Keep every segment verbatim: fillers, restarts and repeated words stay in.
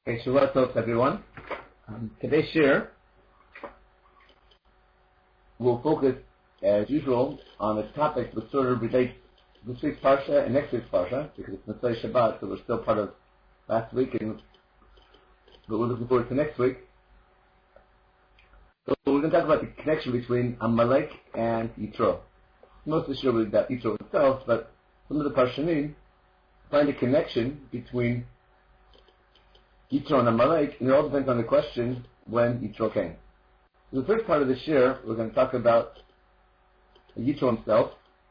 Okay, Shavua Tov, everyone. Um, today's shir will focus, as usual, on a topic which sort of relates to this week's Parsha and next week's Parsha, because it's Motzei Shabbat, so we're still part of last week, and but we're looking forward to next week. So we're going to talk about the connection between Amalek and Yitro. Most of the shir will be about Yitro itself, but some of the Parshanim find a connection between Yitro and Amalek, and it all depends on the question when Yitro came. So the first part of the shir, we're going to talk about Yitro himself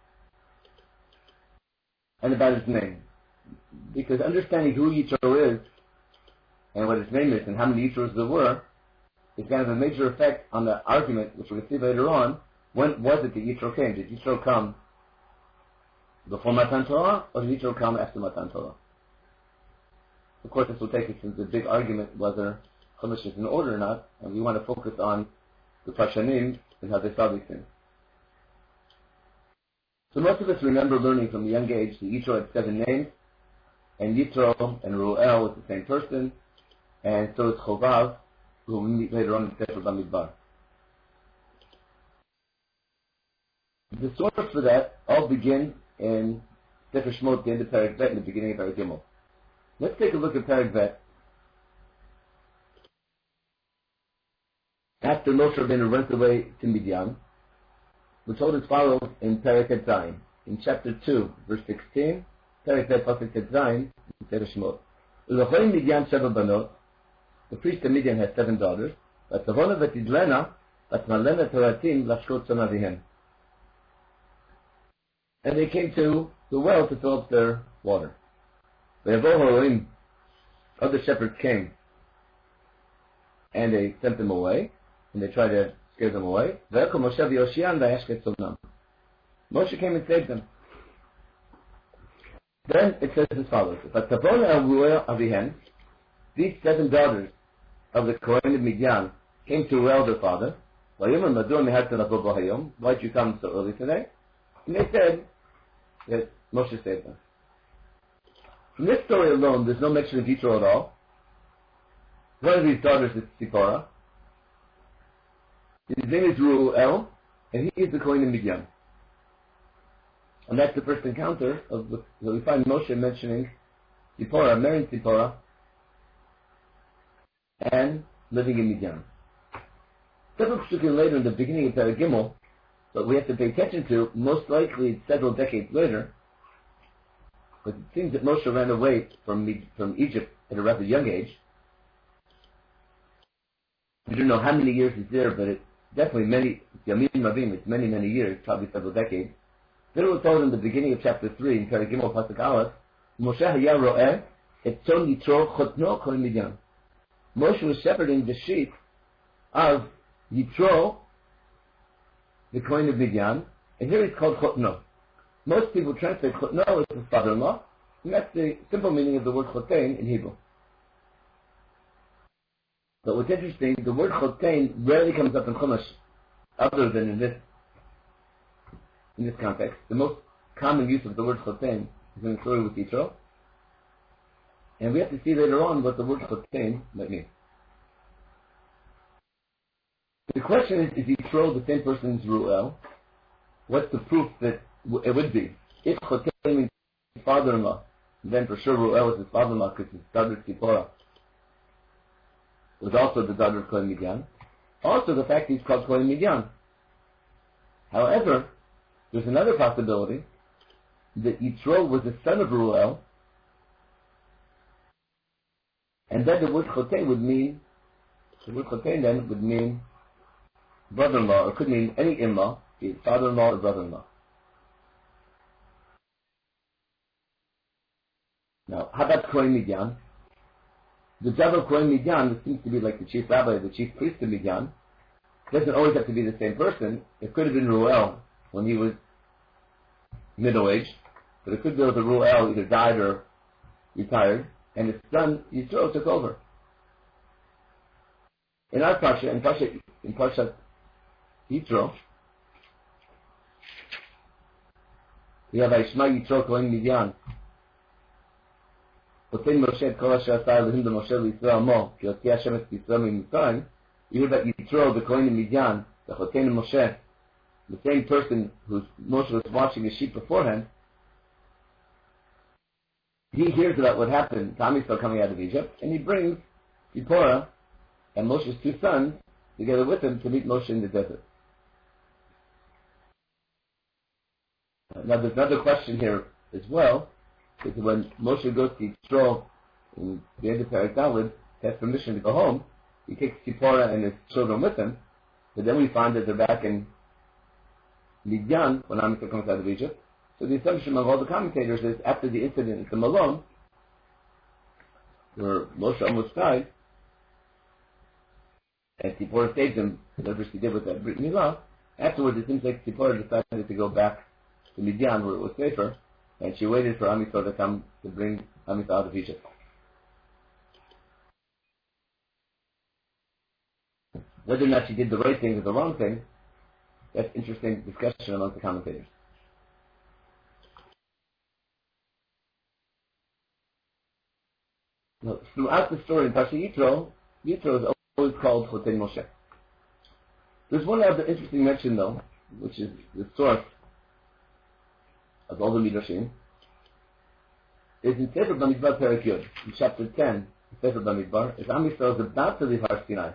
and about his name. Because understanding who Yitro is and what his name is and how many Yitros there were is going to have a major effect on the argument, which we're going to see later on. When was it that Yitro came? Did Yitro come before Matan Torah or did Yitro come after Matan Torah? Of course, this will take us into the big argument whether Chumash is in order or not, and we want to focus on the Parshanim and how they saw these things. So most of us remember learning from a young age that Yitro had seven names, and Yitro and Ruel was the same person, and so is Chovav, who we meet later on in Sefer Bamidbar. The source for that all begin in Sefer Shemot, the end of Perek Bet, in the beginning of Perek Gimel. Let's take a look at Perek Bet. After Moshe Rabbeinu went away to Midian, we're told as follows in Perek Et Zayin, in chapter two, verse sixteen, Perek Bet Pasuk Et Zayin, in Sefer Shemot. U'lecholim Midian Sheva Banot, the priest of Midian had seven daughters, Vatzavona Vatidlena, Vatmalena Toratim, Lashkot Sonavihem. And they came to the well to fill up their water. Other shepherds came and they sent them away and they tried to scare them away. Moshe came and saved them. Then it says as follows: these seven daughters of the Kohen of Midian came to Ruel their father. Why did you come so early today? And they said that Moshe saved them. From this story alone, there's no mention of Yitro at all. One of these daughters is Tzipora. His name is Ruel, and he is the Kohen of Midian. And that's the first encounter of the, so we find Moshe mentioning Tzipora, marrying Tzipora, and living in Midian. Several psukim later, in the beginning of Perek Gimel, but we have to pay attention to, most likely several decades later, but it seems that Moshe ran away from from Egypt at a rather young age. We don't know how many years he's there, but it's definitely many, Yamim Mavim, it's many, many years, probably several decades. Then it was told in the beginning of chapter three, in Perek Gimel Pasuk Aleph, Moshe haya ro'eh et tzon Yitro chotno kol Midian. Moshe was shepherding the sheep of Yitro, the Kohen of Midian, and here he's called chotno. Most people translate chotno as his father-in-law, and that's the simple meaning of the word chotein in Hebrew. But what's interesting, the word chotein rarely comes up in Chumash, other than in this in this context. The most common use of the word chotein is in the story with Yitro, and we have to see later on what the word chotein might mean. The question is, is Yitro the same person as Ruel? What's the proof that it would be? If Chotein means father-in-law, then for sure Ruel was his father-in-law because his daughter Tzipora was also the daughter of Kohen Midian. Also the fact he's called Kohen Midian. However, there's another possibility that Yitro was the son of Ruel, and then the word Chotein would mean, the word Chotein then would mean brother-in-law, or could mean any in-law, be it father-in-law or brother-in-law. Now, how about Kohen Midian? The job of Kohen Midian seems to be like the chief rabbi, the chief priest of Midian. It doesn't always have to be the same person. It could have been Ruel when he was middle-aged, but it could be that Ruel either died or retired, and his son Yitro took over. In our Parsha, in Parsha, in Parsha Yitro, we have Vayishma Yitro Kohen Midian. Chotein Moshe et kol asher asar Elohim b'Moshe l'Yisrael mo, ki yotzi Hashem et Yisrael miMitzrayim. You hear about Yitro, the Kohen in Midian, the Chotein Moshe, the same person who Moshe was watching his sheep beforehand. He hears about what happened to Am Yisrael coming out of Egypt, and he brings Zipporah and Moshe's two sons together with him to meet Moshe in the desert. Now there's another question here as well, because when Moshe goes to Yitro in the end of Perek Dalet, he has permission to go home. He takes Zipporah and his children with him, but then we find that they're back in Midian when Am Yisrael comes out of Egypt. So the assumption of all the commentators is after the incident at the Malon, where Moshe almost died, and Zipporah saved him, whatever she did with that Brit Milah, afterwards it seems like Zipporah decided to go back to Midian where it was safer, and she waited for Am Yisrael to come to bring Am Yisrael out of Egypt. Whether or not she did the right thing or the wrong thing, that's interesting discussion amongst the commentators. Now, throughout the story in Parsha Yitro, Yitro is always called Chotein Moshe. There's one other interesting mention though, which is the source of all the Midrashim, is in Sefer Bamidbar Perek Yud, in chapter ten, Sefer Bamidbar, is Am Yisrael is about to leave Har Sinai.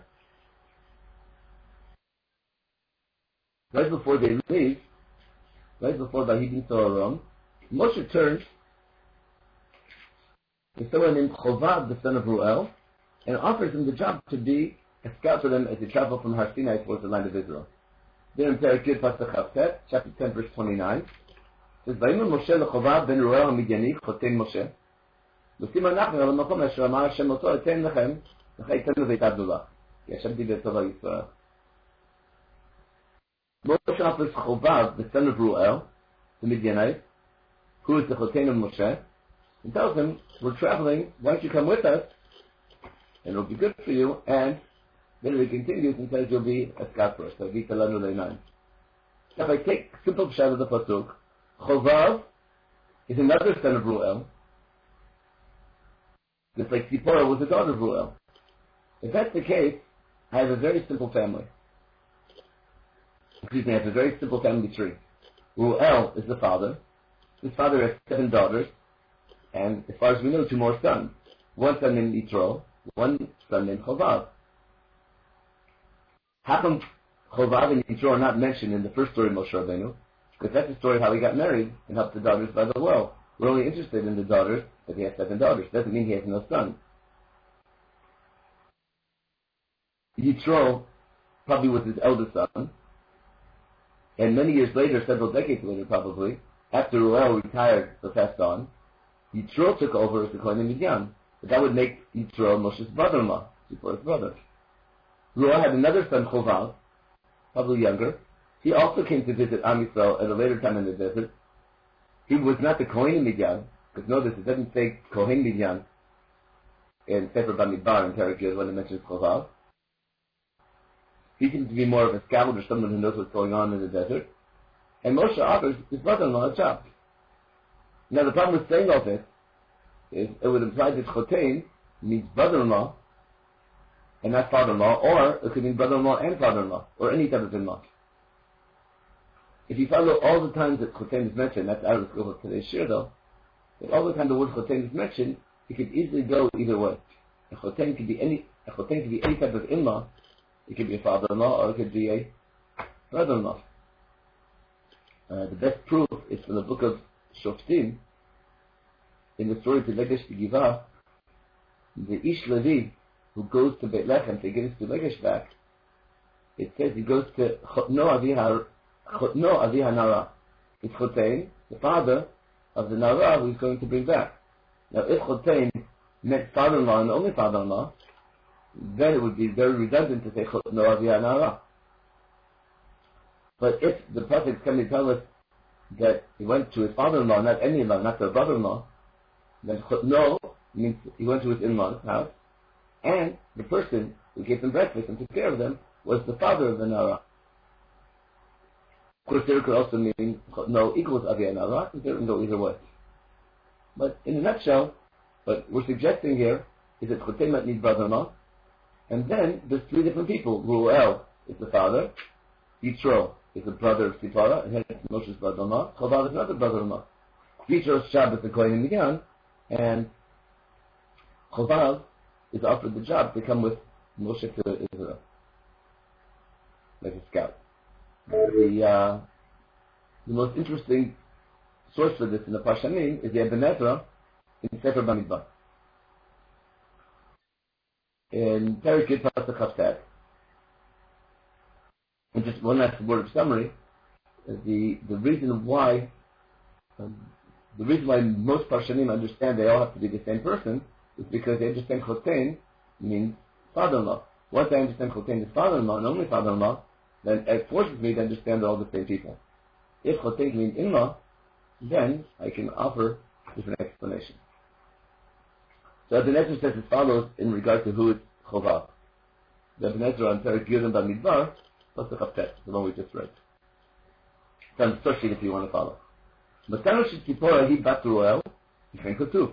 Right before they leave, right before Vahidin Toaron, Moshe turns to someone named Chovav, the son of Ruel, and offers him the job to be a scout for them as they travel from Har Sinai towards the land of Israel. There in Perek Yud, Pasuk Chavtet, chapter ten, verse twenty-nine, it says, "Vayimer Moshe leChovav ben Ruel Midiani, Chotein Moshe, Nosim anachnu al makom asher amar Hashem oto etein lechem, v'chei tenu veit Abdullah, ki Hashem diber tova Yisrael." Moshe offers Chovav, the son of Ruel, the Midianite, who is the Chotein of Moshe, and tells him, "We're traveling, why don't you come with us, and it'll be good for you," and then he continues and says you'll be a scout for us. So Now if I take simple pshat of the pasuk, Chovav is another son of Ruel, just like Zipporah was a daughter of Ruel. If that's the case, I have a very simple family. Excuse me, I have a very simple family tree. Ruel is the father. His father has seven daughters, and as far as we know, two more sons. One son named Yitro, one son named Chovav. How come Chovav and Yitro are not mentioned in the first story of Moshe Rabbeinu? Because that's the story of how he got married and helped the daughters by the well. We're only interested in the daughters, but he has seven daughters. Doesn't mean he has no sons. Yitro probably was his eldest son, and many years later, several decades later probably, after Ruel retired or passed on, Yitro took over as the Kohen in Midian. But that would make Yitro Moshe's brother-in-law, Zipporah's brother. Ruel had another son, Chovav, probably younger. He also came to visit Am Yisrael at a later time in the desert. He was not the Kohen in Midian, because notice it doesn't say Kohen Midian in Sefer Bamidbar in Perek Yud when it mentions Chovav. He seems to be more of a scout or someone who knows what's going on in the desert. And Moshe offers his brother-in-law a job. Now the problem with saying all this is it would imply that Chotein means brother-in-law and not father-in-law, or it could mean brother-in-law and father-in-law, or any type of in-law. If you follow all the times that Chotein is mentioned, that's out of the scope of today's shir though, but all the time the word Chotein is mentioned, it could easily go either way. A Chotein could be any a Chotein could be any type of in-law. It could be a father-in-law, or it could be a brother-in-law. Uh, the best proof is from the book of Shoftim, in the story to Legesh Givah, the Ish Levi, who goes to Beit Lechem to get his Legesh back, it says he goes to Chotno Avi HaNara. It's Chotein, the father of the Nara who he's going to bring back. Now if Chotein meant father-in-law and only father-in-law, then it would be very redundant to say Chotno Avi HaNara. But if the prophets come to tell us that he went to his father-in-law, not any in-law, not their brother-in-law, then Chotno means he went to his in-law's house, and the person who gave them breakfast and took care of them was the father of the Nara. Of course, there could also mean Chotno equals Avi HaNara, and there can go either way. But in a nutshell, What we're suggesting here is that Chotein might need brother-in-law, and then there's three different people. Ruel is the father, Yitro is the brother of Tzipora, and hence Moshe's brother-in-law. Chovav is another brother-in-law. Yitro's Shab is the Kohen in Midian, and Chovav is offered the job to come with Moshe to Israel, like a scout. The, uh, the most interesting source for this in the Parshanim is the Eben Ezra in Sefer Bamidbar. In Perek Yud Pasuk Chavtet, and just one last word of summary, the the reason why um, the reason why most Parshanim understand they all have to be the same person is because they understand Chotein means father-in-law. Once I understand Chotein is father-in-law and only father-in-law, then it forces me to understand they're all the same people. If Chotein means in-law, then I can offer different explanations. So Eben Ezra says as follows in regard to who is Chovav. The Eben Ezra on Perek Yud Bamidbar, plus the Chavtet, the one we just read. It's on the source sheet if you want to follow. Matano shel Tzipora hi bat Ruel, Yifren Katuv.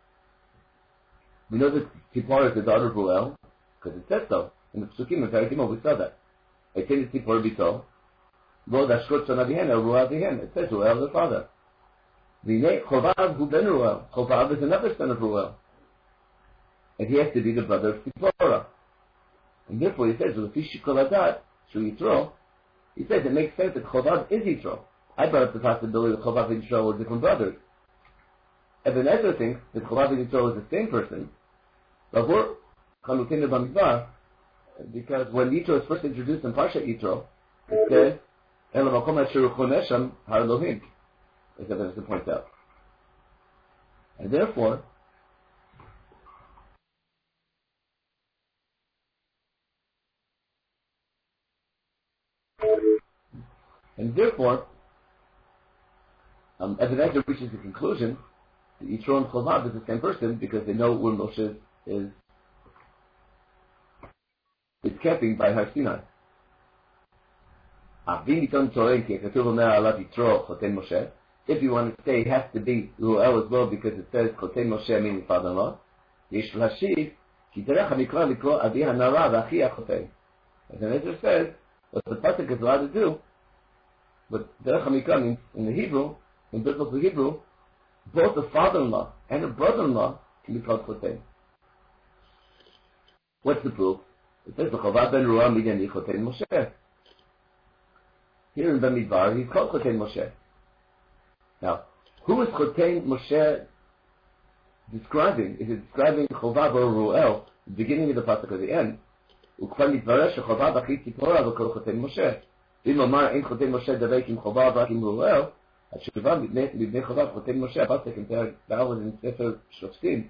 We know that Tzipora is the daughter of Ruel, because it says so. In the Psukim, in Perek Gimel, we saw that. Eitin Tzipora bito, Lo dashkot son avihen, el Ruel avihen. It says Ruel the father. V'nei Chovav hu ben Ruel. Chovav is another son of Ruel. And he has to be the brother of Tzipora. And therefore he says, L'fi shikol hadat, shu Yitro, he says it makes sense that Chovav is Yitro. I brought up the possibility that Chovav and Yitro were different brothers. Eben Ezra thinks that Chovav and Yitro is the same person, but we're Chalukin Bamidbar, because when Yitro is first introduced in Parshat Yitro, it says, El makom asher chonesham har Elohim, as Eben Ezra points out. And therefore, And therefore, um, Eben Ezra reaches the conclusion that Yitro and Chovav is the same person because they know where Moshe is is camping by Har Sinai. If you want to say it has to be Ruel as well because it says Chotein Moshe meaning father-in-law, Yesh Lashiv Ki Derech HaMikra Likro Adi HaNara V'Achi HaChotein. Eben Ezra says what the pasuk is allowed to do. But Derech HaMikra means in the Hebrew, in biblical Hebrew, both the father-in-law and the brother-in-law can be called Chotein. What's the proof? It says, Chovav ben Ruel Midian Chotein Moshe. Here in Bamidbar, he's called Chotein Moshe. Now, who is Chotein Moshe describing? Is it describing Chovav or Ruel, the beginning of the pasuk or the end? וכבר מתברר שחובה אחי ציפורה וכל חותן משה. אם אומר אין חותן משה דבק עם חובה רק עם ראואל, התשובה מבני חובה חותן משה, הפסק עם פרק ד' in ספר שופטים.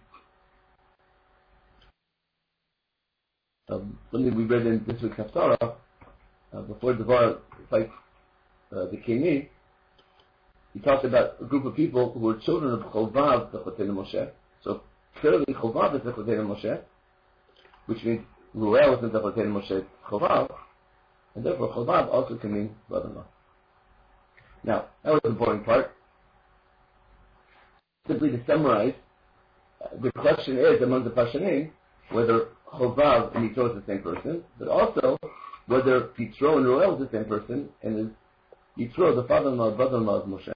Something we read in this week's Haftarah, uh, before the Var fight uh, the Keni, he talked about a group of people who were children of Chovav, the Chotein Moshe. So clearly Chovav is the Chotein Moshe, which means Ruel isn't the Chotein Moshe Chovav, and therefore Chovav also can mean brother-in-law. Now, that was the boring part. Simply to summarize, uh, the question is among the Parshanim whether Chovav and Yitro is the same person, but also whether Yitro and Ruel is the same person, and is Yitro the father-in-law or brother-in-law of Moshe.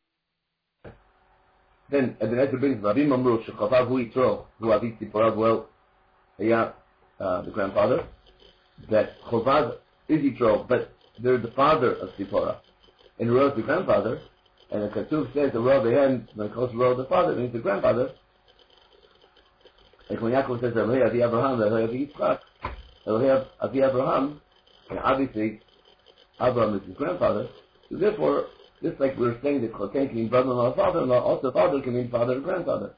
Then Eben Ezra brings Rabim Amru Shechovav hu Yitro hu avi Tzipora Ruel Haya the grandfather, that Chovav is Yitro, but they're the father of Tzipora, and Ruel is the grandfather, and the Katuv says the Ruel the end, when it calls Ruel the father, it means the grandfather. Like when Yaakov says Elohei Avi Abraham, Elohei Avi Yitzchak, Elohei Avi Abraham, and obviously Abraham is his grandfather, so therefore, just like we were saying that Chotein can mean brother-in-law or father-in-law, also father can mean father and grandfather.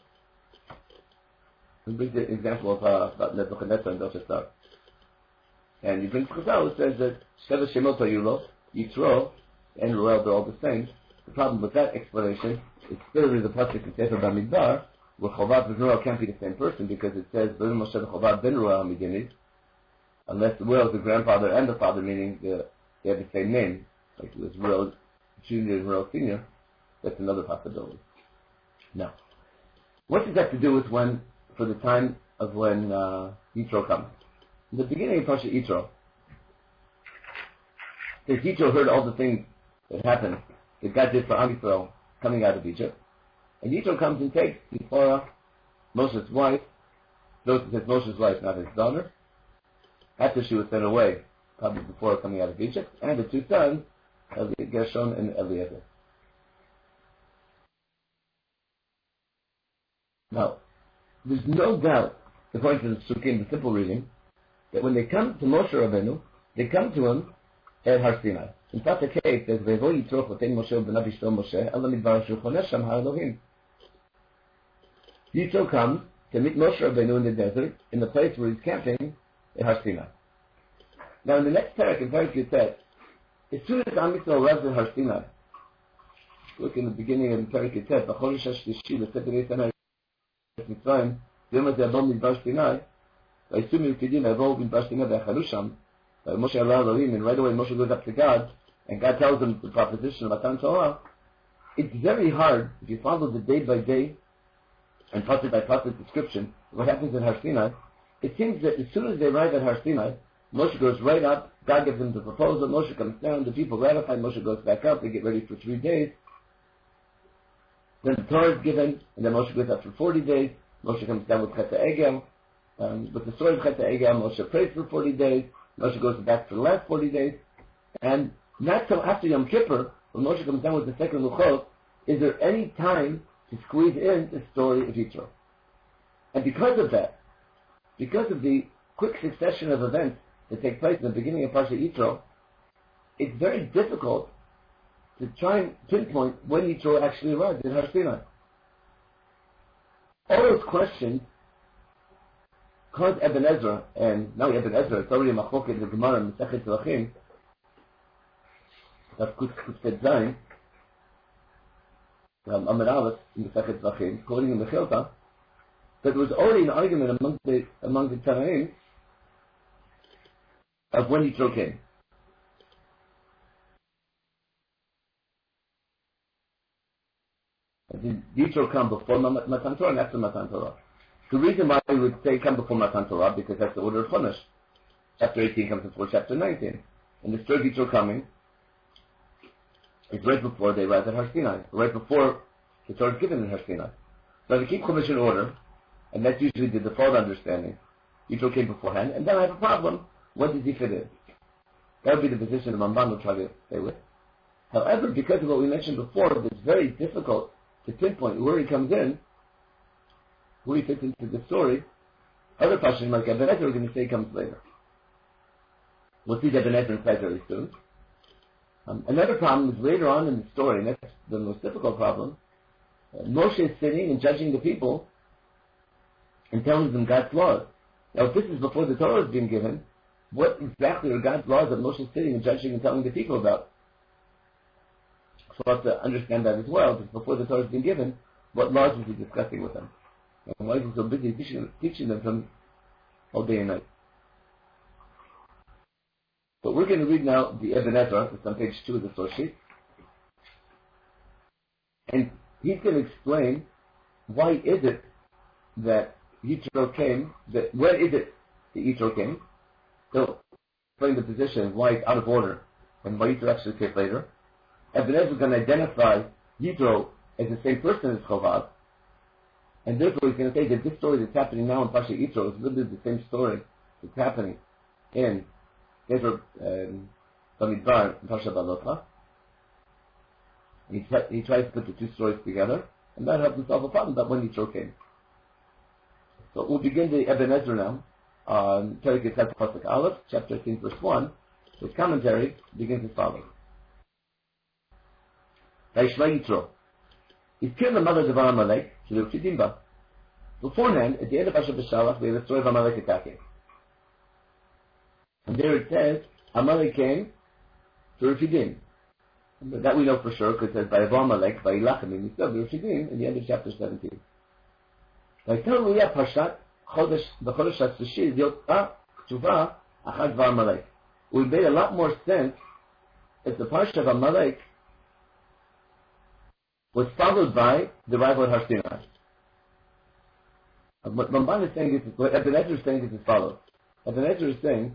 He brings the example of uh, about Nebuchadnezzar and Belshazzar. And he brings Chazal, who says that Sheva Shemot Hayulo, Yitro, and Ruel, they're all the same. The problem with that explanation is still in the pasuk in Sefer Bamidbar, where Chovav and Ruel can't be the same person because it says Ben Moshe Chovav ben Ruel Midianit, unless Ruel is the grandfather and the father, meaning the, they have the same name, like it was Ruel Junior and Ruel Senior. That's another possibility. Now, what does that have to do with when for the time of when uh, Yitro comes. In the beginning of Parsha Yitro, the Yitro heard all the things that happened that God did for Am Yisrael coming out of Egypt, and Yitro comes and takes Zipporah, Moshe's wife, those it says Moshe's wife, not his daughter, after she was sent away, probably before coming out of Egypt, and the two sons, Gershon and Eliezer. Now, there's no doubt, according to the Sukkim, the simple reading, that when they come to Moshe Rabbeinu, they come to him at Har Sinai. In fact, the case says, "Ve'vo Yitro chotein Moshe u'benav Yishto Moshe, ela midbar asher chonesh sham ha'Elohim." Yitro comes to meet Moshe Rabbeinu in the desert, in the place where he's camping at Har Sinai. Now, in the next parak, in Parak Yutet, as soon as Am Yisrael arrives at Har Sinai, look in the beginning of Parak Yutet, "B'chodesh hashlishi l'seped Sinai Mitzrayim, v'yom hazeh abo midbar Sinai, v'yisum yirkidim avo midbar Sinai v'yachalu sham." Moshe Ala Elohim, and right away Moshe goes up to God, and God tells him the proposition of Matan Torah. It's very hard, if you follow the day by day and pasuk by pasuk description of what happens in Har Sinai. It seems that as soon as they arrive at Har Sinai, Moshe goes right up, God gives them the proposal, Moshe comes down, the people ratify, Moshe goes back up, they get ready for three days. Then the Torah is given, and then Moshe goes up for forty days, Moshe comes down with Chet HaEgel, um, with the story of Chet HaEgel, Moshe prays for forty days, Moshe goes back for the last forty days, and not till after Yom Kippur, when Moshe comes down with the second Luchot, is there any time to squeeze in the story of Yitro. And because of that, because of the quick succession of events that take place in the beginning of Parsha Yitro, it's very difficult to try and pinpoint when Yitro actually arrived in Har Sinai. All those questions caused Ibn Ezra, and now Ibn Ezra, it's already a machloket in the Gemara in Masechet Zerachim, that's Kuf Kuf Zayin, um, Amar Aleph in Masechet Zerachim, quoting in the Mechilta, that there was already an argument among the among the Tanaim of when Yitro came. Did Yitro come before Matan Torah and after Matan Torah? The reason why we would say come before Matan Torah, because that's the order of Chumash. Chapter eighteen comes before chapter nineteen. And the story of Yitro coming is right before they arrive at Har Sinai, right before the Torah is given in Har Sinai. So they keep Chumash in order, and that's usually the default understanding. Yitro came beforehand, and then I have a problem. When does he fit in? That would be the position the Ramban will try to stay with. However, because of what we mentioned before, it's very difficult to pinpoint where he comes in, who he fits into the story. Other Pashim like Ibn Ezra are going to say comes later. We'll see Ibn Ezra inside very soon. Um, another problem is later on in the story, and that's the most difficult problem. Uh, Moshe is sitting and judging the people and telling them God's laws. Now, if this is before the Torah is being given, what exactly are God's laws that Moshe is sitting and judging and telling the people about? So we'll have to understand that as well, because before the Torah has been given, what laws was he discussing with them? And why is he so busy teaching, teaching them from all day and night? But we're going to read now the Ibn Ezra, it's on page two of the source sheet. And he's going to explain why is it that Yitro came, that when is it that Yitro came? So, explain the position, why it's out of order, and why Yitro actually came later. Ibn Ezra is going to identify Yitro as the same person as Chovav, and therefore he's going to say that this story that's happening now in Parsha Yitro is literally the same story that's happening in Ezra um, Bamidbar in Parsha Balotcha. He, he tries to put the two stories together, and that helps him solve a problem about when Yitro came. So we'll begin the Ibn Ezra now, on Perek Yitz Pasuk Aleph, chapter thirteen, verse one. His commentary begins as follows. Vayishma Yitro. He's killed the mother of Amalek, Shiluk Beforehand, at the end of Parshat Beshalach, we have the story of Amalek attacking. And there it says, Amalek came to Refidim. That we know for sure, because it says, by Amalek, by Ilachim, and still Refidim, in the end of chapter seventeen. Vaytel Ruya Parshat, Chodesh, B'chodesh HaShishi, Yotah, K'tuva, Achad V'Amalek. It would make a lot more sense if the Parsha of Amalek was followed by the arrival at Har Sinai. What Ramban is saying is, what Ibn Ezra is saying is as follows. Ibn Ezra is saying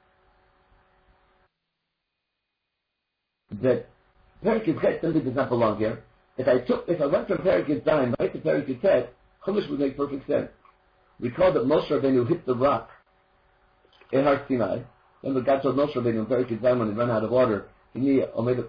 that Perik Yud simply does not belong here. If I took, if I went from Perik Yud Zayin right to Perik Yud Tet, Chumash would make perfect sense. Recall that Moshe Rabbeinu hit the rock in Har Sinai. Remember, God told Moshe Rabbeinu in Perik Yud Zayin when he ran out of water, I'm going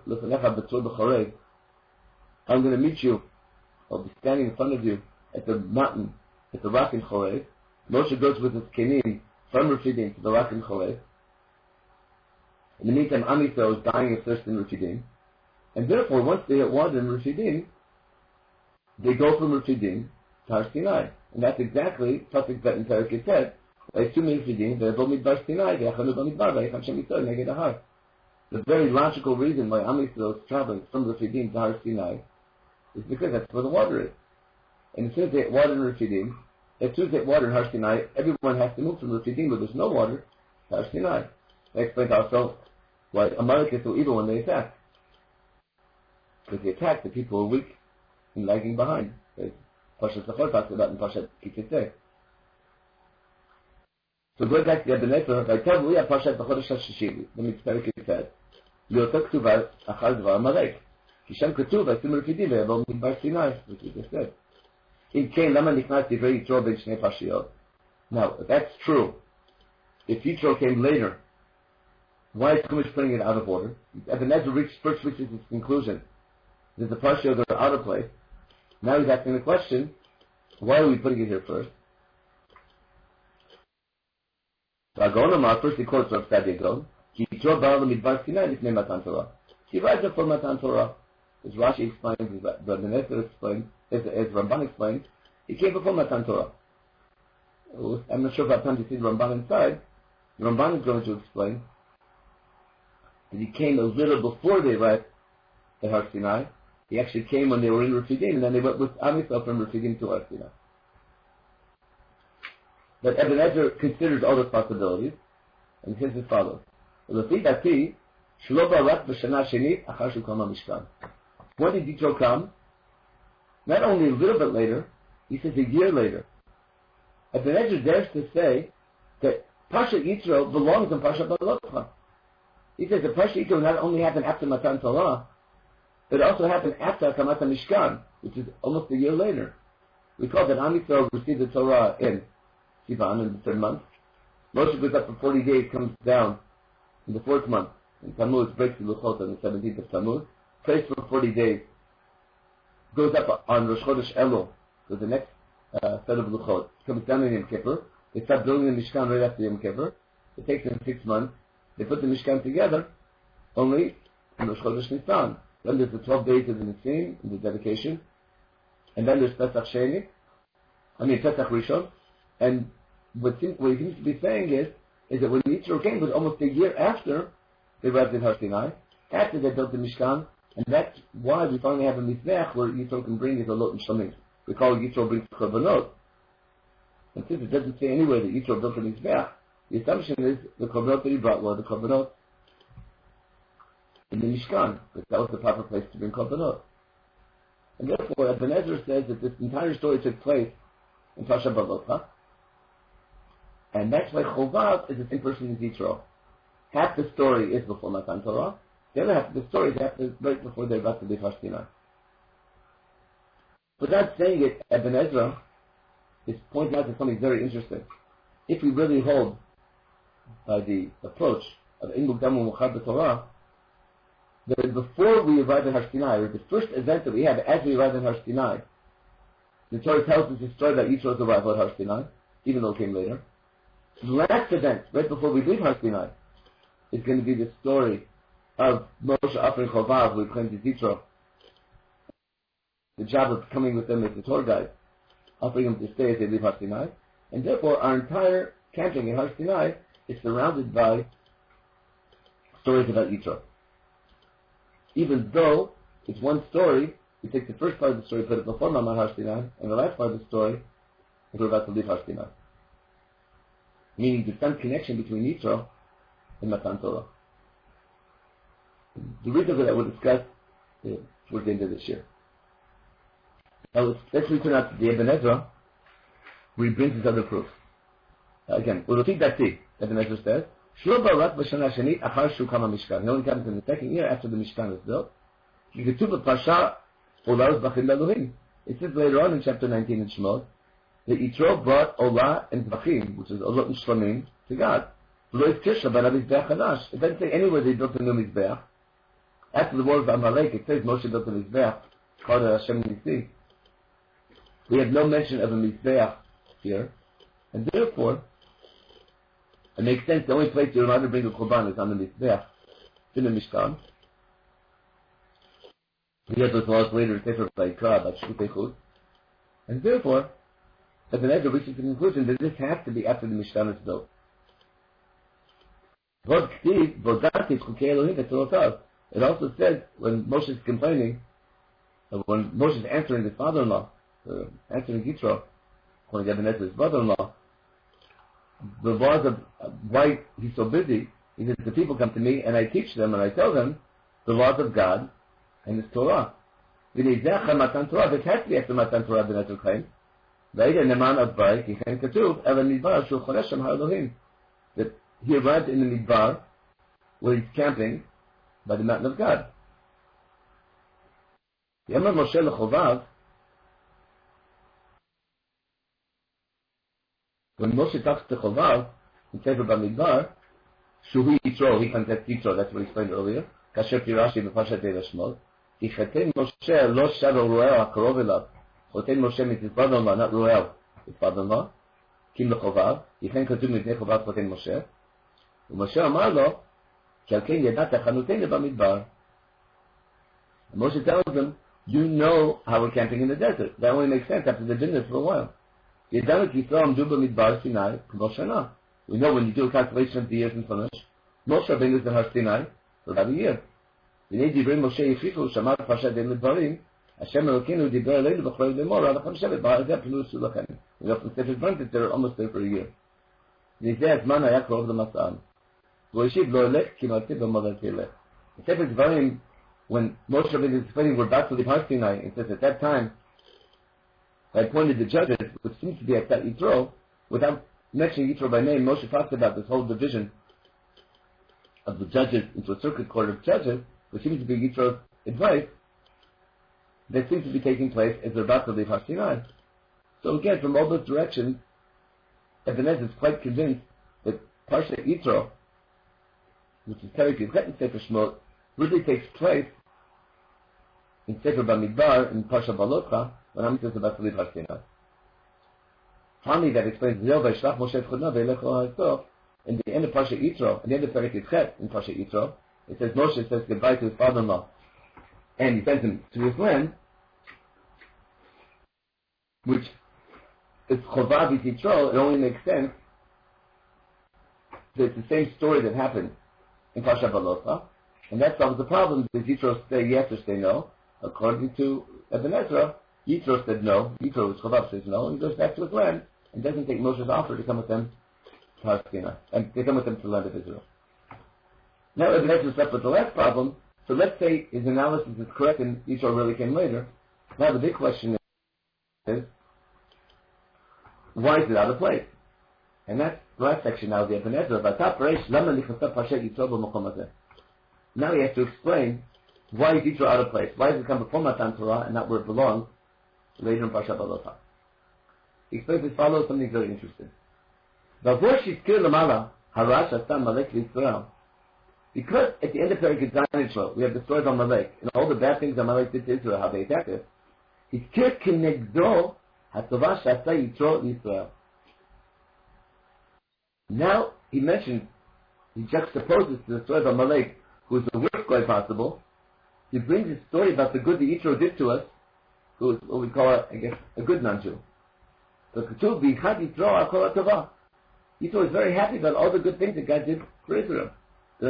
to meet you, I'll be standing in front of you at the mountain, at the rock in Chorev. Moshe goes with his kenim from Refidim to the rock in Chorev. In the meantime, Am Yisrael is dying of thirst in Refidim. And therefore, once they hit water in Refidim, they go from Refidim to Har Sinai. And that's exactly Pasuk Bet in Perik Yud. Like two Refidim, they go Midbar Sinai, they Achanu Bamidbar, they Hashem Yisrael, they get a Har. The very logical reason why Am Yisrael is traveling from Refidim to Har Sinai is because that's where the water is. And as soon as they hit water in Refidim, as soon as they hit water in Har Sinai, everyone has to move from Refidim where there's no water to Har Sinai. That explains also why Amalek is so evil when they attack. Because they attack the people who are weak and lagging behind. Pashat Zachor talks about in Pashat Ki Tetzeh. So going back to Ibn Ezra, Vaytav Liya Pashat B'chodesh HaShishi, the Mitzvah said, Liota K'tuva Achar Dvar Amalek. כי שם כתוב, ויצאו מרפידים ויבואו מדבר סיני, which we just said. אם כן, למה נכנס דברי יתרו בין שני פרשיות? Now, if that's true, if Yitro came later, why is Chumash putting it out of order? Ibn Ezra reached, first reaches his conclusion. There's a parsha that are out of place. Now he's asking the question, why are we putting it here first? So Agon Amar, first he quotes Rav Saadia Gaon, כי יתרו בא למדבר סיני לפני מתן תורה. He writes it for Matan Torah. As Rashi explains, as Ibn Ezra explains, as, as Ramban explains, he came before Matan Torah. I'm not sure if I have time to see the Ramban inside. The Ramban is going to explain that he came a little before they arrived at Har Sinai. He actually came when they were in Refidim, and then they went with Am Yisrael from Refidim to Har Sinai. But Ibn Ezra considers all the possibilities, and he says as follows. L'fi dati, shelo ba rak b'shana shenit achar shukam hamishkan. When did Yitro come? Not only a little bit later, he says a year later. Ibn Ezra dares to say that Pasha Yitro belongs in Pasha Balotcha. He says that Pasha Yitro not only happened after Matan Torah, but it also happened after Akamat HaMishkan, which is almost a year later. We call that Am Yisrael received the Torah in Sivan, in the third month. Moshe goes up for forty days, comes down in the fourth month. And Tammuz breaks the Luchot on the seventeenth of Tammuz. Prays for forty days, goes up on Rosh Chodesh Elul, so the next uh, set of Luchot, comes down in Yom Kippur. They start building the Mishkan right after Yom Kippur. It takes them six months. They put the Mishkan together, only on Rosh Chodesh Nisan. Then there's the twelve days of the Nisim, the dedication, and then there's Pesach Sheni, I mean Pesach Rishon, and what, seems, what he seems to be saying is, is that when Yitro came, it was almost a year after they arrived in Har Sinai, after they built the Mishkan. And that's why we finally have a Mizbeach where Yitro can bring his Alot and Shamim. We call it Yitro brings Korbanot. And since it doesn't say anywhere that Yitro built a Mizbeach, the assumption is the Korbanot that he brought were the Korbanot in the Mishkan, because that was the proper place to bring Korbanot. And therefore, Ibn Ezra says that this entire story took place in Pasha Balotcha, and that's why Chovav is the same person as Yitro. Half the story is before Matan Torah, the other half of the story is after, right before they're about to leave Har Sinai. Without saying it, Ibn Ezra is pointing out to something very interesting. If we really hold by the approach of In Mukdamu Mukhar B'Torah, that before we arrive at Har Sinai, or the first event that we have as we arrive at Har Sinai, the Torah tells us the story about Yitro's arrival at Har Sinai, even though it came later. The last event, right before we leave Har Sinai, is going to be the story of Moshe offering Chovav, who claims is Yitro, the job of coming with them as the tour guide, offering them to stay as they leave Har Sinai, and therefore our entire camping in Har Sinai is surrounded by stories about Yitro. Even though it's one story, we take the first part of the story, put it before Mamad Har Sinai, and the last part of the story is we're about to leave Har Sinai. Meaning there's some connection between Yitro and Matan Torah. The reason for that we'll discuss uh, towards the end of this year. Now let's, let's return out to the Ibn Ezra. where he brings his other proofs. Again, we'll repeat that thing that the Medrash says. Shlo barak b'shana shenit achar shu kama mishkan. He only comes in the second year after the Mishkan is built. Yiketuv b'parsha olah zbachim l'Elohim. It says later on in chapter nineteen in Shemot that Yitro brought olah and zbachim, which is olot and shlamim, to God. Lo iskisha b'na mizbeach chadash. It doesn't say anywhere they built a new mizbeach. After the war of Amalek, it says Moshe built a mizbeach called Hashem Nisi. We have no mention of a mizbeach here, and therefore it makes sense. The only place you're allowed to bring a korban is on the mizbeach, in the Mishkan. We have those laws later in Sefer Vayikra about Shkutei Chut, and therefore, as an Ezra reaches the conclusion that this has to be after the Mishkan is built. It also says when Moshe is complaining, when Moshe is answering his father-in-law, uh, answering Yitro, according to Ibn Ezra's brother-in-law, the laws of why he's so busy, he says, the people come to me and I teach them and I tell them the laws of God and His Torah. This has to be after Matan Torah Ibn Ezra claims. That he arrived in the Midbar where he's camping by the mountain of God. Yamar Moshe lechovav, when Moshe talks to Chovav in Sefer Bamidbar, Shuhu Yitro, he comes at Yitro, that's what he explained earlier. Kasher Pirashi b'Parshat Shemot. Yichaten Moshe lo shado Ruel hakarov elav. Choten Moshe mit his brother-in-law, not Ruel, his father-in-law. Kim lechovav. Yichen katuv mipnei Chovav choten Moshe. Moshe amar lo, ki al ken yadata chanutenu b'Midbar. Moshe tells them, you know how we're camping in the desert. That only makes sense after they've been there for a while. We know when you do a calculation of the years in Chumash, Moshe Rabbeinu is in Har Sinai for about a year. We need to bring Moshe Yechichu, Shamar Parshat Dein Lidbarim, Hashem Elokeinu Diber Aleinu B'Chol Lemor, Adacham Shevet Ba'azeh Pinu Sulachem. We go from Sefer Branches, they're almost there for a year. And he says, Man Hayak Rov the Mas'an. V'Yeshiv Lo Elech Ki Malti B'Model Telech. The Sefer Dvarim, when Moshe Rabbeinu is explaining we're about to leave Har Sinai, it says at that time, I appointed the judges, which seems to be at that Yitro, without mentioning Yitro by name. Moshe talks about this whole division of the judges into a circuit court of judges, which seems to be Yitro's advice, that seems to be taking place as they're about to leave Har Sinai. So again, from all those directions, Ibn Ezra is quite convinced that Parshat Yitro, which is Perek Yudchet in Sefer Shemot, really takes place in Sefer Bamidbar, in Parshat Balotcha, when Am Yisrael is about to leave Har Sinai. Finally, that explains Zeh Vayishlach Moshe et Chodna Ve'elech Lo Ha'asof. In the end of Parshat Yitro, at the end of Perek Yudchet in Parshat Yitro, it says Moshe says goodbye to his father-in-law, and he sends him to his land, which is Chovav Yitro. It only makes sense that it's the same story that happened in Parshat Balotcha, and that solves the problem. Does Yitro say yes or say no? According to Ibn Ezra, Yitro said no. Yitro, Chovav says no, and he goes back to his land and doesn't take Moshe's offer to come with them to Har Sinai and to come with them to the land of Israel. Now Ibn Ezra is left with the last problem. So let's say his analysis is correct and Yitro really came later. Now the big question is, why is it out of place? And that's the last section now of the Ibn Ezra. Now he has to explain why is Yitro out of place? Why does it come before Matan Torah and not where it belongs later in Parshat Balotcha? He explains as follows, something very interesting. Because at the end of Perek Yudzayin we have the story of Amalek and all the bad things Amalek did to Israel, how they attacked it. Now he mentioned, he juxtaposes to the story of Amalek, who is the worst guy possible. He brings his story about the good that Yitro did to us, who is what we call, I guess, a good non-Jew. Yitro is very happy about all the good things that God did for Israel. He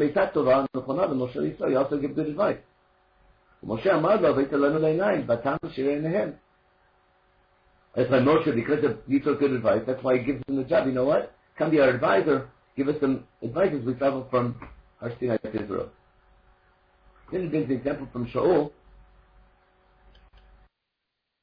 also gives good advice. Moshe Amar lo v'yitalenu leinayim batam shirei nehem. That's why Moshe, because of Yitro's good advice, that's why he gives him the job. You know what? Come be our advisor, give us some advice as we travel from Har Sinai to Israel. Then he brings an example from Shaul.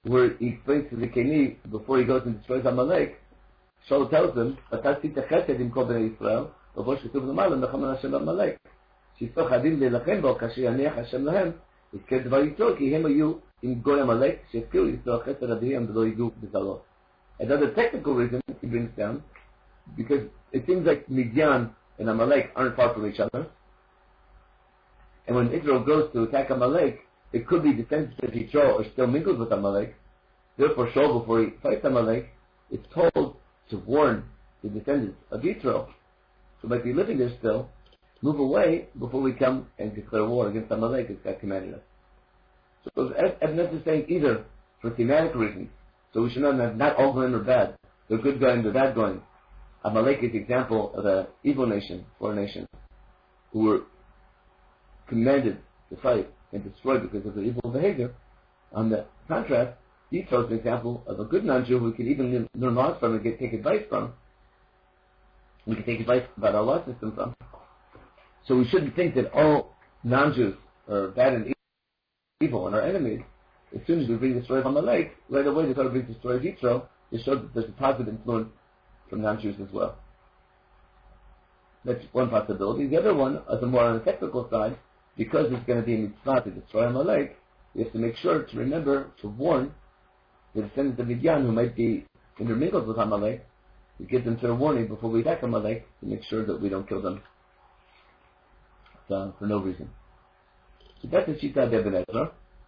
where he explains to the Keni, before he goes and destroys Amalek, Shaul tells him, "Ata sita chesed im kol bnei Yisrael, v'vo shetuv l'malam mechaman Hashem Amalek. Shisto chadim leilachem bo kasher yaniach Hashem lahem, yizkeh dvar Yisrael ki hem hayu im goy Amalek, she'ezkiru Yisrael chesed adiyam v'lo yigu b'zalot." Another technical reason he brings down, because it seems like Midian and Amalek aren't far from each other, and when Israel goes to attack Amalek, it could be descendants of Yitro are still mingled with Amalek. Therefore, Shaul, before he fights Amalek, is told to warn the descendants of Yitro, who might be living there still, move away before we come and declare war against Amalek as God commanded us. So Ebenezer is saying either for thematic reasons, so we should not have not all going or bad, the good going, the bad going. Amalek is the example of an evil nation, foreign nation, who were commanded to fight and destroy because of their evil behavior. On the contrast, Yitro is an example of a good non-Jew who we can even learn laws from and get, take advice from. We can take advice about our law system from. So we shouldn't think that all non-Jews are bad and evil and our enemies. As soon as we bring the story of Amalek, right away the Torah brings the story of Yitro to show that there's a positive influence from non-Jews as well. That's one possibility. The other one, as a more on the technical side, because it's going to be a mitzvah to destroy Amalek, we have to make sure to remember to warn the descendants of Midian who might be intermingled with Amalek, to give them fair warning before we attack Amalek, to make sure that we don't kill them so, for no reason. So that's the Shita of Ibn Ezra.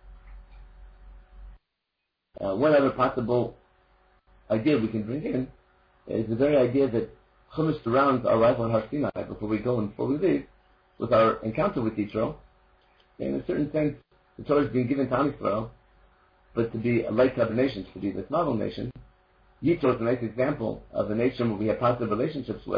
Uh, one other possible idea we can bring in is the very idea that Chumash surrounds our arrival in Har Sinai before we go and before we leave, with our encounter with Yitro. In a certain sense, the Torah is being given to Am Yisrael, but to be a light type of nation, to be this model nation. Yitro is a nice example of a nation where we have positive relationships with.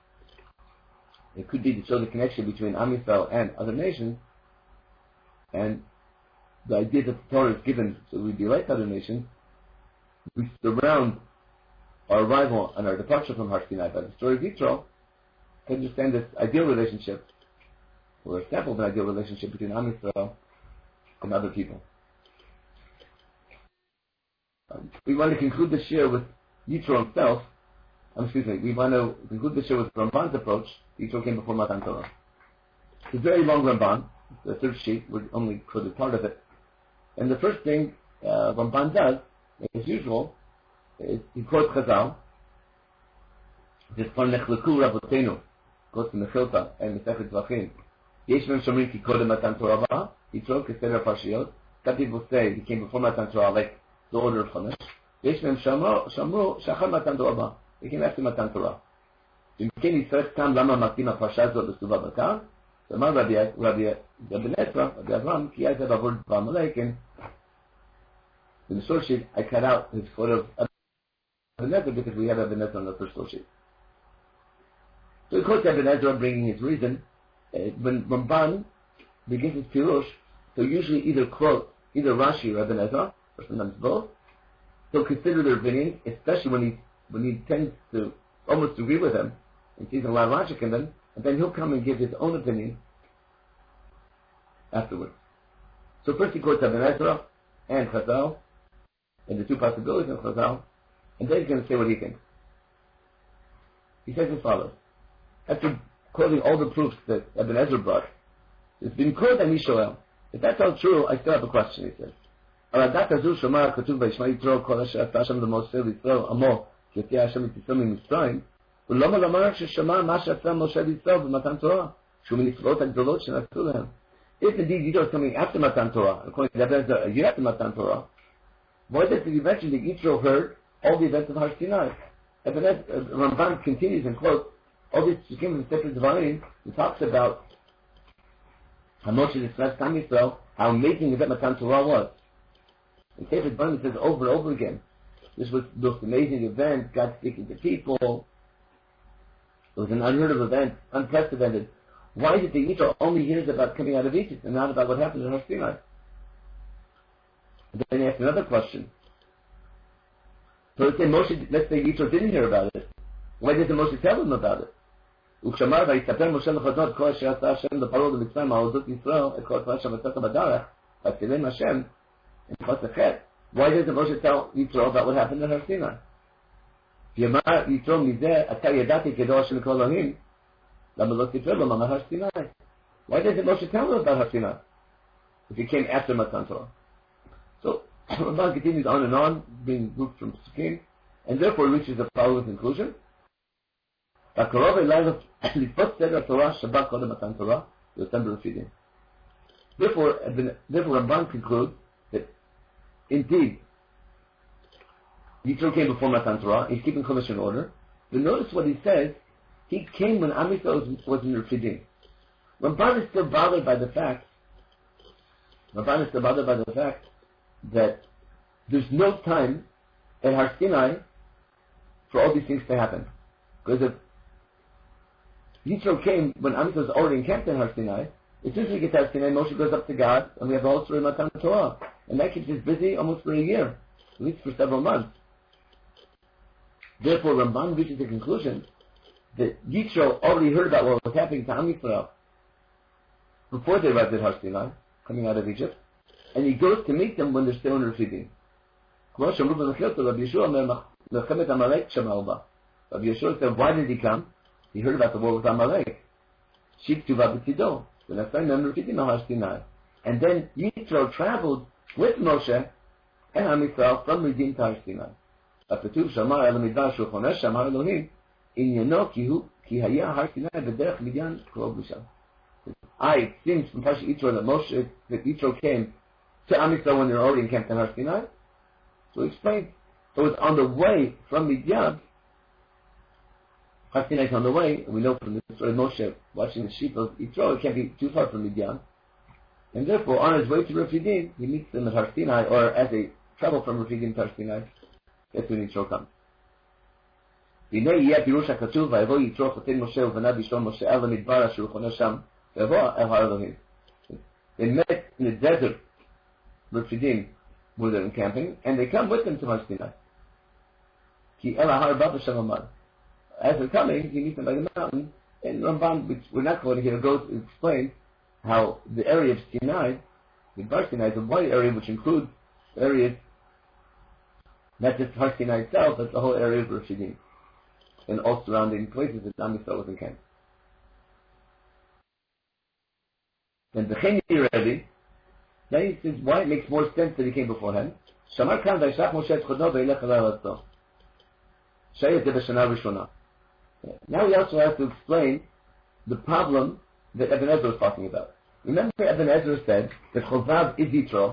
It could be to show the connection between Am Yisrael and other nations, and the idea that the Torah is given so we be like other nations. We surround our arrival and our departure from Har Sinai by the story of Yitro to understand this ideal relationship, or a sample of an ideal relationship between Am Yisrael and other people. Um, we want to conclude this year with Yitro himself. Um, excuse me. We want to conclude this year with Ramban's approach. Yitro came before Matan Torah. It's a very long Ramban. The third sheet. We only quoted part of it. And the first thing uh, Ramban does, as usual, is he quotes Chazal. This from Nechleku Rabotenu, goes to Mechilta and Mesechet Zvachim. Yesh mem shomrim ki kodem Matan Torah ba, Yitro keseder parshiyot. Some people say he came before Matan Torah, like the order of Chumash. Yesh mem shamru shachar Matan Torah ba, he came after Matan Torah. אם כן יצטרך סתם למה מתאים הפרשה הזאת בסובה בקר, ואמר רבי אבן עזרא, רבי אברהם, כי היה זה בעבור דבר עמלק, and in the source sheet I cut out his photo of Ibn Ezra because we have Ibn Ezra on the first source sheet. So he quotes Ibn Ezra bringing his reason. Uh, when Ramban begins his Pirush, he'll usually either quote either Rashi or Ibn Ezra, or sometimes both. He'll consider their opinion, especially when he when he tends to almost agree with them and sees a lot of logic in them, and then he'll come and give his own opinion afterwards. So first he quotes Ibn Ezra and Chazal, and the two possibilities of Chazal, and then he's going to say what he thinks. He says as follows. After quoting all the proofs that Ibn Ezra brought, it's been quoted and Mishoel. If that's all true, I still have a question, he says. Aradat Azu Shomar Katuv B'Yishma Yitro Kol Asher Ata Hashem L'Moshe Yisrael Amo Yotzi Hashem Yitzisrael Mitzrayim ולמה לומר ששמע מה שעשה משה לישראל במתן תורה שהוא ממצוות הגדולות שנעשו להם. If indeed Yitro is coming after Matan Torah, according to Ibn Ezra, a year after Matan Torah, why does it mention that Yitro heard all the events of Har Sinai? Ibn Ezra, Ramban continues and quotes all these came from Sefer Devarim. He talks about how Moshe discussed Am Yisrael, how amazing event Matan Torah was. In Sefer Devarim it says over and over again, this was the most amazing event, God speaking to people. It was an unheard of event, unprecedented. Why is it that Yitro only hears about coming out of Egypt and not about what happened in Har Sinai? And then he asks another question. So let's say Moshe, let's say Yitro didn't hear about it. Why doesn't Moshe tell him about it? וכשאמר ויספר משה לחזות כל אשר עשה השם לפרעה במצרים על אודות ישראל את כל התורה אשר מצאת בדרך ותצילם השם עם חוס החטא. Why doesn't Moshe tell Yitro about what happened in Har Sinai? Yamar Yitro mizeh ata yadati kedo Hashem kol Elohim lama lo tifel lo mama Har Sinai. Why doesn't Moshe tell them about Har Sinai if he came after Matan Torah? So Ramban continues on and on, being grouped from Sukkim, and therefore reaches the following conclusion: Therefore, therefore Ramban concludes that indeed Yitro came before Matan Torah. He's keeping Chumash in order. But notice what he says: he came when Am Yisrael was in Refidim. Ramban is still bothered by the fact. Ramban is still bothered by the fact that there's no time at Har Sinai for all these things to happen. Because if Yitro came when Am Yisrael was already encamped in Har Sinai, as soon as we get to Har Sinai, Moshe goes up to God, and we have the whole story of Matan Torah. And that keeps us busy almost for a year, at least for several months. Therefore, Ramban reaches the conclusion that Yitro already heard about what was happening to Am Yisrael before they arrived at Har Sinai, coming out of Egypt, and he goes to meet them when they're still in Refidim. Rabbi Yeshua said, why did he come? He heard about the war with Amalek. And then Yitro traveled with Moshe and Am Yisrael from Redim to Har Sinai. I, it seems from Parsha Yitro that Moshe, that Yitro came to Am Yisrael when they were already encamped in Har Sinai. So he explained, it was on the way from Midian. Har Sinai is on the way, and we know from the story of Moshe watching the sheep of Yitro, it can't be too far from Midian. And therefore, on his way to Refidim, he meets them at Har Sinai, or as they travel from Refidim to Har Sinai, that's when Yitro comes. They met in the desert, Refidim, where they're encamping, and they come with them to Har Sinai. As they're coming, he meets them by the mountain, and Ramban, which we're not going to here, goes to explain how the area of Sinai, the Har Sinai, is a wide area which includes areas, not just Har Sinai itself, but the whole area of Refidim, and all surrounding places that Am Yisrael was encamped. Then the Cheni Rebbe, now he says why it makes more sense that he came beforehand. Shamar kan v'yishlach Moshe et chodno v'yilech alei aratzo. Shayet de b'shana rishona. Now he also has to explain the problem that Ibn Ezra was talking about. Remember, Ibn Ezra said that Chovav is Yitro,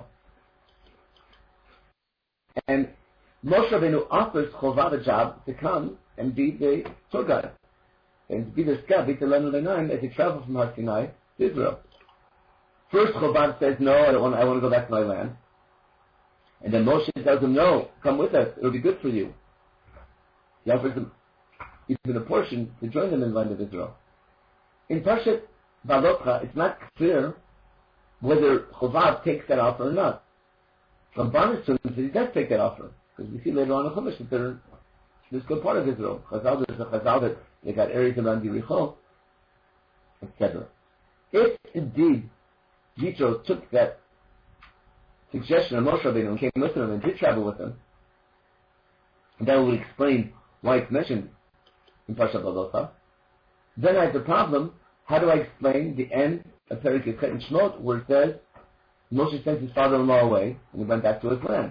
and Moshe Rabbeinu offers Chovav a job to come and be the tour guide, and to be the scout, be the Lenu Lenaim, as he travels from Har Sinai to Israel. First, Chovav says, no, I don't want, I want to go back to my land. And then Moshe tells him, no, come with us, it'll be good for you. He offers him even a portion to join them in the land of Israel. In Parshat Balotcha, it's not clear whether Chovav takes that offer or not. Ramban assumes that he does take that offer, because we see later on in Chumash that they're this good part of Israel. Chazal, there's a Chazal that they got areas around Yericho, et cetera. If indeed Yitro took that suggestion of Moshe Rabbeinu and came with him and did travel with him, and that would explain why it's mentioned in Parshat Balotcha, then I have the problem, how do I explain the end of Perek Yudchet in Shemot, where it says, Moshe sent his father-in-law away, and he went back to his land.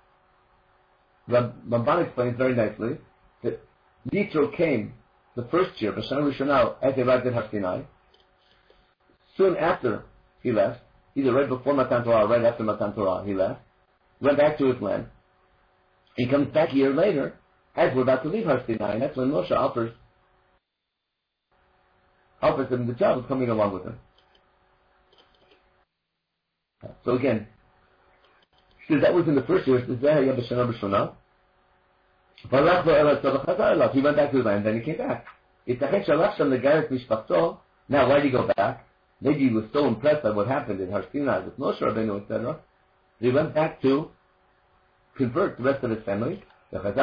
Ramban explains very nicely that Yitro came the first year, B'Shana Rishonah, as they arrived at Har Sinai. Soon after he left, either right before Matan Torah or right after Matan Torah, he left, went back to his land. He comes back a year later, as we're about to leave Har Sinai, and that's when Moshe offers offers him the job of coming along with him. So again, so that was in the first year. He went back to his land, then he came back. Now, why did he go back? Maybe he was so impressed by what happened in Har Sinai with Moshe Rabbeinu, et cetera. He went back to convert the rest of his family. By the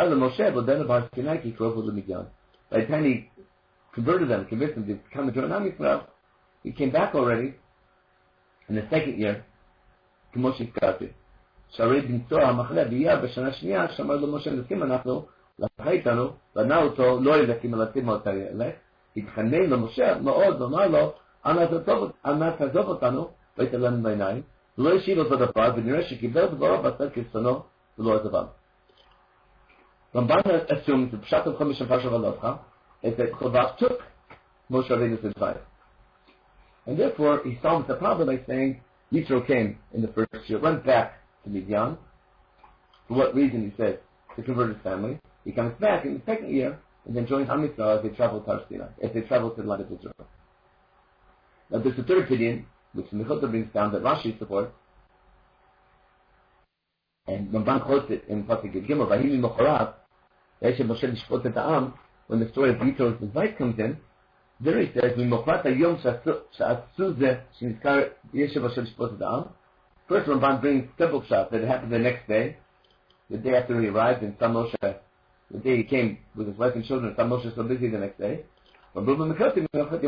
time he converted them, convinced them to come and join Am Yisrael, he came back already in the second year to Moshe's Kati. שהרי במצוא המחנה באייר בשנה שנייה, שאמר לו משה נסכים אנחנו, לחי איתנו, וענה אותו, לא ילכים על הצימה אותה ילך, התחנן למשה מאוד, ואמר לו, אנא תעזוב אותנו, והיית לנו בעיניים, ולא ישיב אותו דבר, ונראה שקיבל דברו ועשה כרצונו, ולא עזבם. Ramban assumes the Pshat of Chumash and Parsha Vayelech is that Chobav took Moshe Rabbeinu's advice. And therefore, he solves the problem by saying, Yitro came in the first year, went back to Midian. For what reason, he says, to convert his family. He comes back in the second year, and then joins Am Yisrael as they travel to Har Sinai, as they travel to the land of Israel. Now there's a third opinion, which Mechilta brings down, that Rashi supports, and Ramban quotes it in Pasuk Gimel, Vayimi Mochorav, when the story of Yitro's advice comes in, there he says, first Ramban brings simple shot that it happened the next day, the day after he arrived, and some Moshe, the day he came with his wife and children, some Moshe was so busy the next day. Mechilta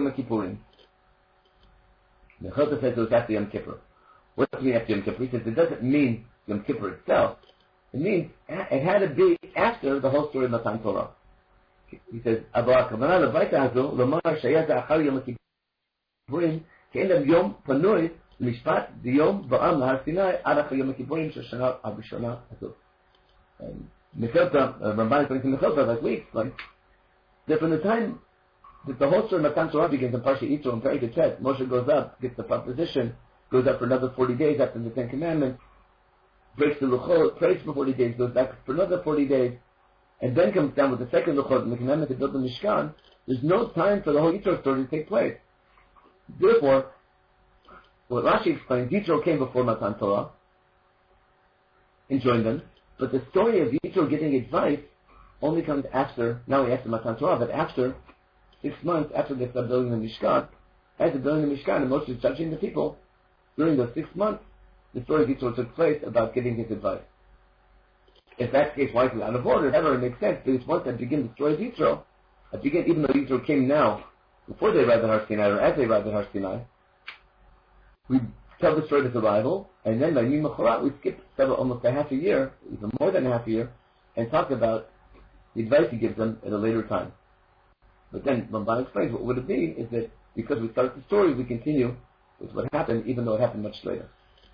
says it was after Yom Kippur. What does it mean after Yom Kippur? He says it doesn't mean Yom Kippur itself. It means it had to be after the whole story of Matan Torah. He says, "Avah kavanah levaita hazu lomar sheyaz achar Yom Kippurim ke'elam Yom panui l'mishpat diyom ba'am lahar Sinai ad achar Yom Kippurim sheshana habishana hazu." And Mechilta, Ramban is going to Mechilta, like we explained, that from the time that the whole story of Matan Torah begins in Parsha Yitro and Perek Tet, Moshe goes up, gets the proposition, goes up for another forty days after the Ten Commandments, breaks the Luchot, prays for forty days, goes back for another forty days, and then comes down with the second Luchot and the commandment to build the Mishkan. There's no time for the whole Yitro story to take place. Therefore, what Rashi explains, Yitro came before Matan Torah and joined them, but the story of Yitro getting advice only comes after, not only after Matan Torah, but after six months after they start building the Mishkan. As they're building the Mishkan and Moshe is judging the people, during those six months, the story of Yitro took place about giving his advice. If that's the case, why is it out of order? That doesn't make sense, because once I begin the story of Yitro, I begin, even though Yitro came now, before they arrived at Har Sinai, or as they arrived at Har Sinai, we tell the story of his arrival, and then by Yom Mechorat, we skip several, almost a half a year, even more than a half a year, and talk about the advice he gives them at a later time. But then Ramban explains what would it be is that because we start the story, we continue with what happened, even though it happened much later.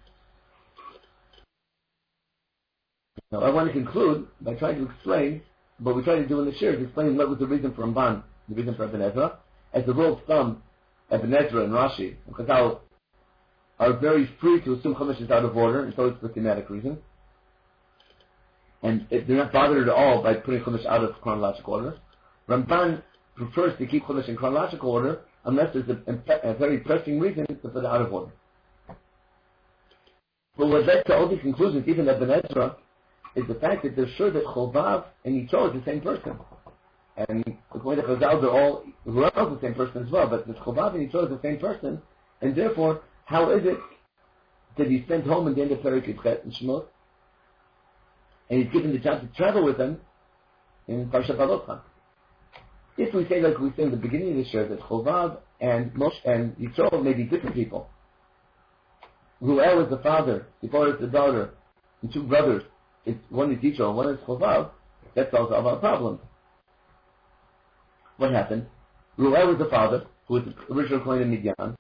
Now I want to conclude by trying to explain what we try to do in the shir, is explain what was the reason for Ramban, the reason for Ibn Ezra. As the rule of thumb, Ibn Ezra and Rashi and Chazal are very free to assume Chumash is out of order, and so it's for thematic reason. And they're not bothered at all by putting Chumash out of chronological order. Ramban prefers to keep Chumash in chronological order unless there's a, a very pressing reason to put it out of order. But what led to all these conclusions, even Ibn Ezra, is the fact that they're sure that Chobav and Yitro is the same person. And according to Chazal, they're all, Ruel is the same person as well, but that Chobav and Yitro is the same person, and therefore, how is it that he's sent home in the end of Perek Yitchet and Shemot, and he's given the chance to travel with them in Parshat Vayelech? If we say, like we say in the beginning of the shir, that Chobav and Moshe and Yitro may be different people. Ruel is the father, Zipporah is the daughter, and two brothers. It's, one is Yitro and one is Chobav. That solves all our problems. What happened? Ruel was the father, who was the original Kohen in Midian.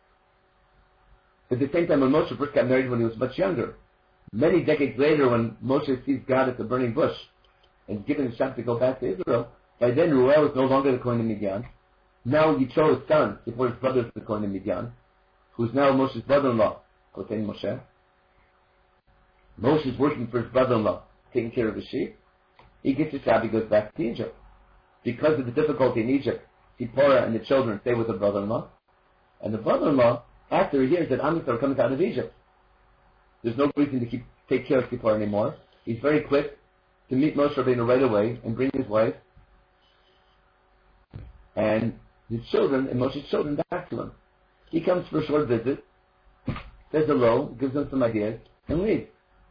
At the same time, when Moshe first got married when he was much younger, many decades later, when Moshe sees God at the burning bush and is given a chance to go back to Israel, by then Ruel is no longer the Kohen in Midian. Now Yitro, his son, before his brother is the Kohen in Midian, who is now Moshe's brother-in-law, Kohen Moshe. Moshe is working for his brother-in-law, taking care of his sheep. He gets his job, he goes back to Egypt. Because of the difficulty in Egypt, Zipporah and the children stay with the brother-in-law. And the brother-in-law, after he hears that Am Yisrael are coming out of Egypt, there's no reason to keep take care of Zipporah anymore. He's very quick to meet Moshe Rabbeinu right away and bring his wife and his children and Moshe's children back to him. He comes for a short visit, says hello, gives them some ideas, and leaves.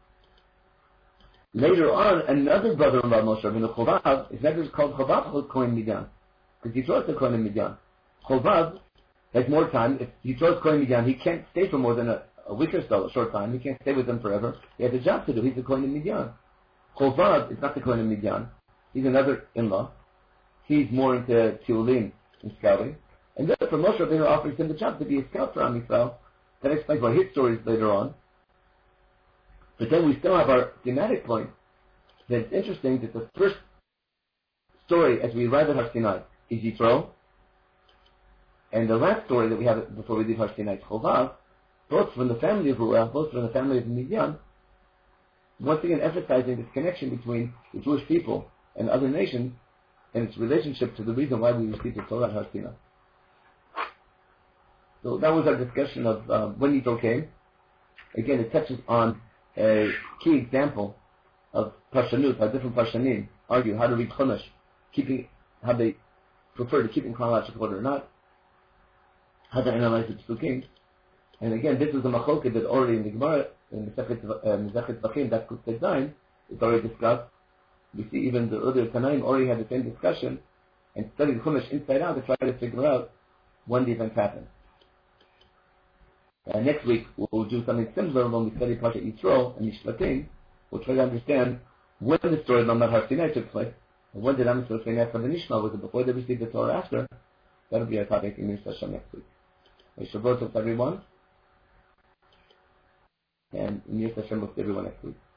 Later on, another brother-in-law, Moshe Rabbeinu, Chobav, is never called Chobav Kohen Midian, because Yitro is the Kohen Midian. Chobav has more time. If Yitro is Kohen Midian, he can't stay for more than a, a week or so, a short time. He can't stay with them forever. He has a job to do. He's the Kohen of Midian. Chovav is not the Kohen of Midian. He's another in-law. He's more into Tiulim and scouting. And therefore Moshe Rabbeinu offers him the job to be a scout for Am Yisrael. That explains why his story is later on. But then we still have our thematic point that it's interesting that the first story as we arrive at Har Sinai is Yitro, and the last story that we have before we leave Har Sinai is Chovav, both from the family of Ruah, both from the family of Midian, once again emphasizing this connection between the Jewish people and other nations and its relationship to the reason why we received the Torah at Har Sinai. So that was our discussion of um, when Yitro came. Again, it touches on a key example of Parshanut, how different Parshanim argue how to read Chumash, keeping, how they prefer to keep in chronological order or not, how to analyze the Psukim. And again, this was a machloket that already in the Gemara, in the Sechet Zvachim, that's Kuf Zayin, it's already discussed. We see even the earlier Tanaim already had the same discussion and studied Chumash inside out to try to figure out when the events happened. Uh, next week we'll do something similar when we study Parshat Yitro and Mishpatim. We'll try to understand when the story of Mamad Har Sinai took place, and when did Am Yisrael say Nefesh and Nishma, was it before they received the Torah or after? That'll be our topic in Yisrael Hashem next week. Shabbat to everyone, and in Yisrael Hashem with everyone next week.